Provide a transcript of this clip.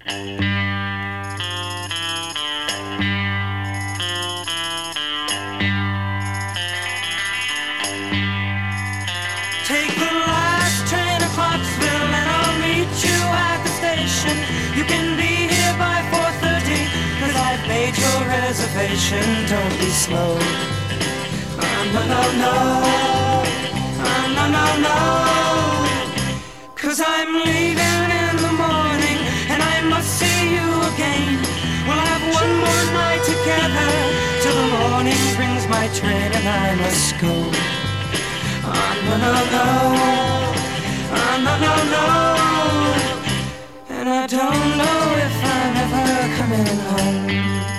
Take the last train to Clarksville and I'll meet you at the station. You can be here by 4:30, 'cause I've made your reservation. Don't be slow. No, no, no. No, no, no. 'Cause I'm leaving in the morning and I must see you again. We'll have one more night together till the morning brings my train and I must go. No, no, no. No, no, no. And I don't know if I'm ever coming home.